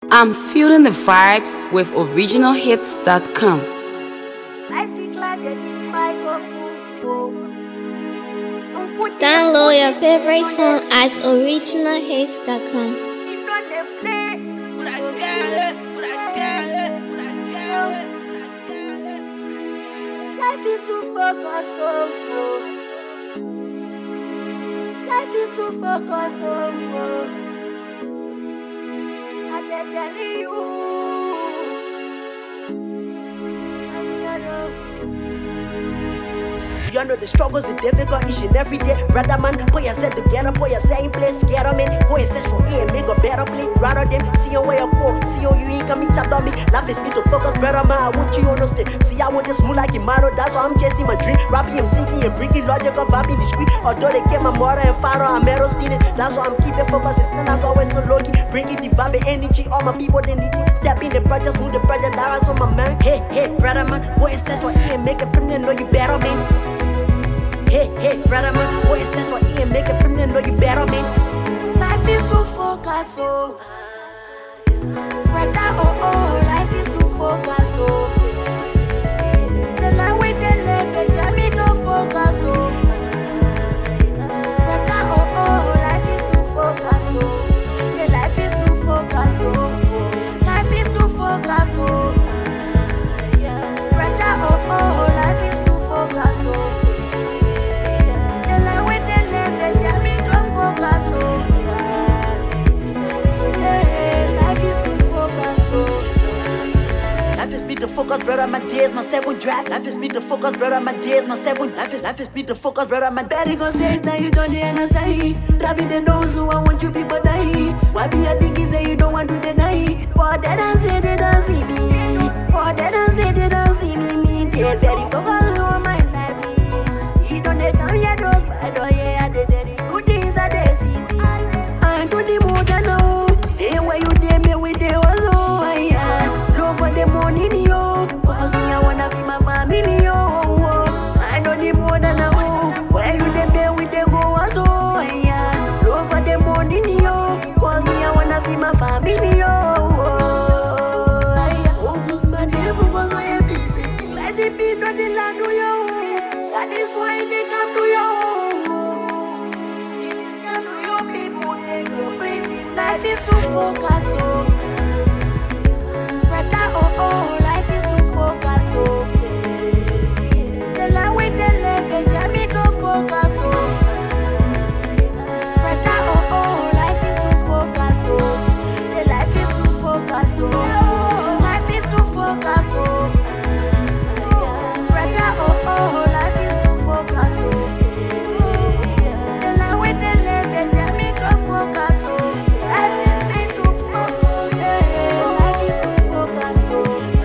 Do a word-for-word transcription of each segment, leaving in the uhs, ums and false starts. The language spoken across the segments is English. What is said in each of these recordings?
I'm feeling the vibes with original hits dot com. Download your favorite song at original hits dot com. Life is too focus on growth. Life is too focus on growth. I tell you, I mean, I don't. You know the struggles and difficult each and every day. Brother man, put yourself together, put yourself in place. Scared of me, go and search for A and make a better play. Rather than see your way up, see how you ain't coming chat on me. Life is me to focus, brother man, I want you understand. See, I want this move like Imano, that's why I'm chasing my dream. Rapping, I'm sinking and bringing logic of vibe in the street. Although they get my mother and father, I'm arrows in it. That's why I'm keeping focus, it's not as always so low key. Bringing the vibe and energy, all my people, they need it. Step in the project, move the project, that's on my man. Hey, hey, brother man, go and search for A and make it from me, know you better, man. Hey, hey, brother man, boy, it says for E and make it from me, know you better, man. Life is too focus, oh. Brother, oh, oh, life is too focus, oh. The line with the level, Jamie, no focus, oh. Brother, oh, oh, life is too focus, oh. The life is too focus, oh. Life is too focus, oh. Brother, oh, oh, life is too focus, oh. Life is me to focus, brother, my days, my second draft. Life is me to focus, brother, my days, my second. Life is, life is me to focus, brother, my daddy gon' say it's now you don't understand. Rabbi the knows who I want you people die. Why be a diggy say you don't want to deny? For that I say they don't see me. For that I say they don't see me. Me, they very focused on my life. He don't they come here, those by the yeah, they did it. Good things are this easy. I do the more than now. Hey, where you dare me with the was oh, yeah. Love for the money, yo. Cause me, I wanna be my family, yo. I don't need more than a hoe. Where you the bear with the go was oh, yeah. Love for the money, yo. Cause me, I wanna be my family, yo. Oh, just my devil was my busy. Let it be not the land, yo. That is why they come to you. It is come to you, people. They go bring it. Life is too focus, oh. Brother, oh, oh, life is too focus, oh. The line with the level, Jamie, no focus, oh. Brother, oh, oh, life is too focus, oh. The life is too focus, oh. Life is too focus, oh. Brother, oh, oh, life is too focus, oh. The line with the level, Jamie, no focus, oh. Life is me too focus, yeah. Life is too focus, oh.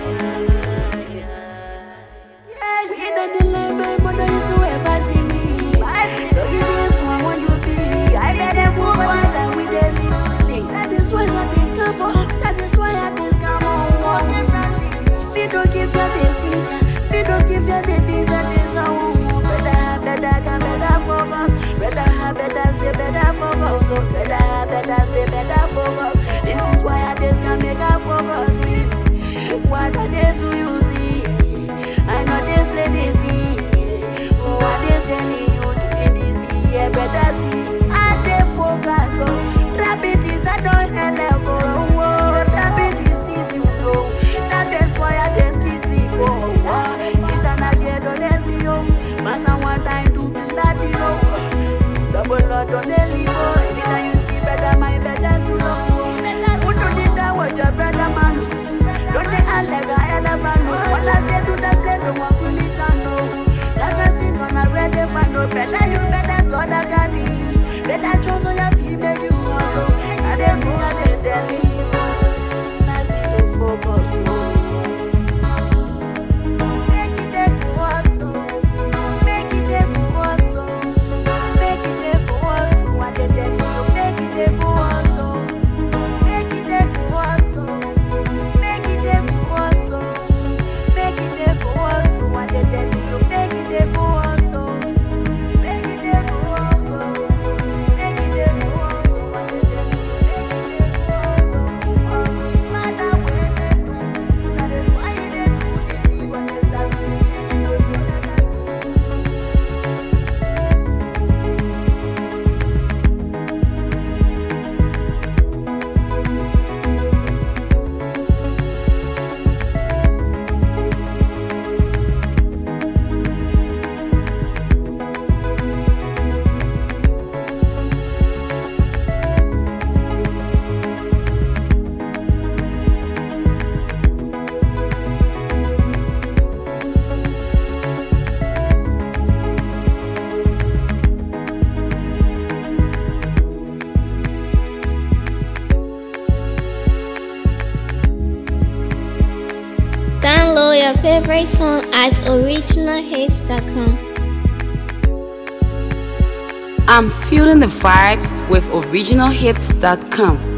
Yeah, you know the line my mother used to ever see me. Look, this is who I want you to be. I let them move on that we they live. That is why I didn't come on. That is why I didn't come on. So differently. Feed don't give you this, this. Feed don't give you the this and this. Oh, better have better, can better focus. Better have better, say better focus. So better have better, say better focus. This is why I just can make a focus. What are they do you see? I know this play this thing. Oh, what they telling you doing this thing? Yeah, better see. I they focus. So rabbit is I don't hell go. Oh, rabbit is this you know. That is why I just keep the for. It's an idea don't let me home. But one time to be that you know. Double lot on the liver. Now you see better my better so long. Who do that was your brother man? Don't they all like a elephant? What I say to the play, no one will it know. That was thing on a red if I know better, you better go to Gani. Better choose on your female, you also. And they go and they tell you. Life need to focus. Make it a go also. Make it a go also. Make it a go also. What they tell you. Make it a go also. Make it a go also. Make it a go also. Make it a go also. What they tell you. Make it a go also. Make it your favorite song at original hits dot com. I'm feeling the vibes with original hits dot com.